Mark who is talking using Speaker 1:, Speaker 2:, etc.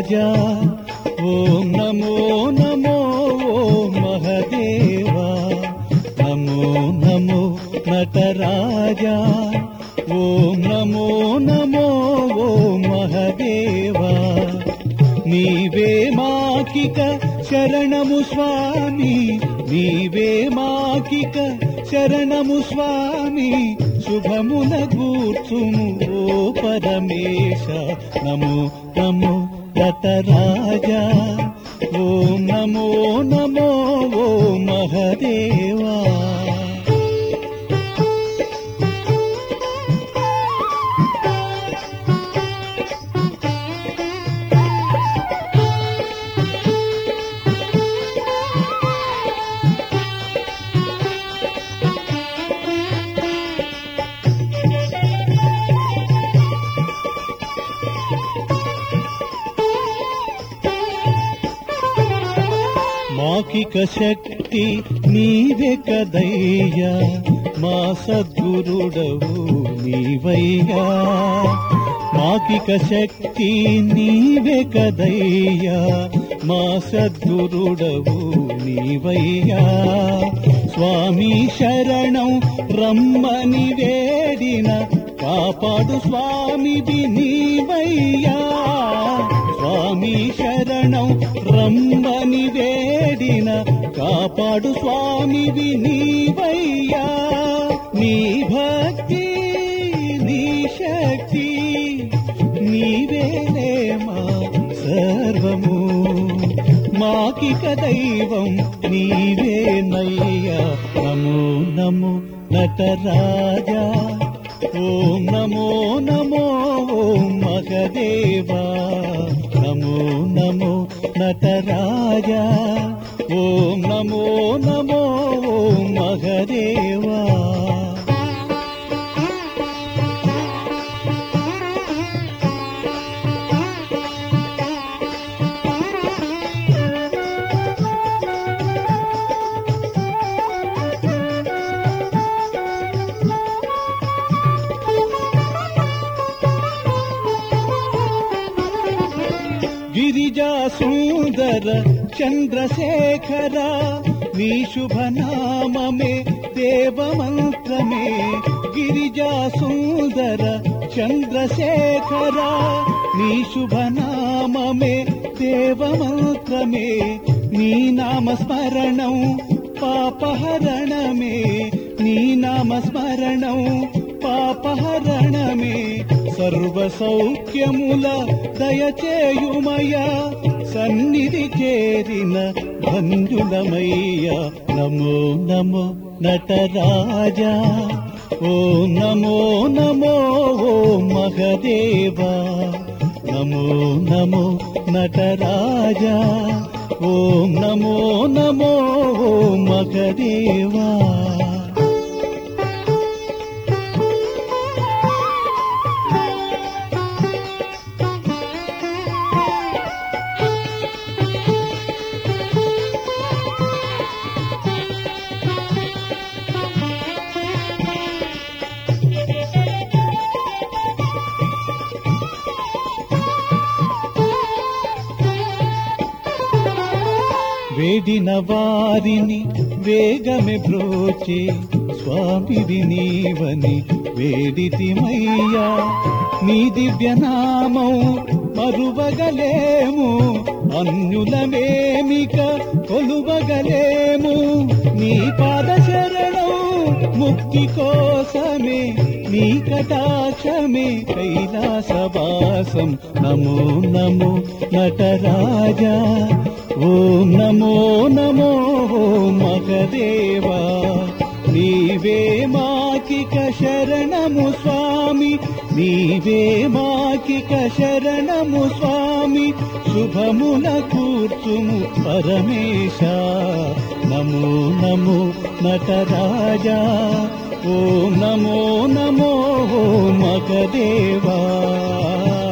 Speaker 1: నటరాజా ఓం నమో నమో ఓం మహదేవా నమో నమో నటరాజా ఓం నమో నమో ఓం మహదేవా నీవే మాకిక శరణము స్వామి నీవే మాకిక శరణము స్వామి శుభమున గూర్చుము ఓ పరమేశ నమో నమో నటరాజా ఓం నమో నమో ఓం మహదేవా మాకిక శక్తి నీవే కదయ్యా మా సద్గురుడవు నీవయ్యా మాకిక శక్తి నీవే కదయ్యా మా సద్గురుడవు నీవయ్యా స్వామి శరణం రమ్మని వేడిన కాపాడు స్వామిది నీవయ్యా స్వామి శరణం రమ్మని వేడిన కాపాడు స్వామివి నీవయ్యా నీ భక్తి నీ శక్తి నీవేలే మా సర్వము మాకిక దైవం నీవేనయ్యా నమో నమో నటరాజా ఓం నమో నమో ఓం మహదేవా నమో నమో నటరాజా ఓం నమో నమో ఓం మహదేవా గిరిజా సుందర చంద్రశేఖర నీ శుభనామమే దేవమంత్రమే గిరిజా సుందర చంద్రశేఖర నీ శుభనామమే దేవమంత్రమే నీ నామస్మరణం పాపహరణమే నీ నామస్మరణం పాపహరణమే సర్వ సౌఖ్యముల దయచేయుమయ్యా సన్నిధి చేరిన బంధులమయ్యా నమో నమో నటరాజా ఓం నమో నమో ఓం మహదేవా నమో నమో నటరాజా ఓం నమో నమో ఓం మహదేవా వేడిన వారిని వేగమే బ్రోచే స్వామివి నీవని వేడితిమయ్యా నీ దివ్యనామం మరువగలేము అన్యులమేమిక కొలువగలేము నీ పాద శరణం ముక్తి కోసమే నీ కటాక్షమే కైలాసవాసం నమో నమో నటరాజా ఓం నమో నమో ఓం మహదేవా నీవే మాకిక శరణము స్వామి నీవే మాకిక శరణము స్వామి శుభముల కూర్చుము పరమేశ నమో నమో నటరాజా ఓం నమో నమో ఓం మహదేవా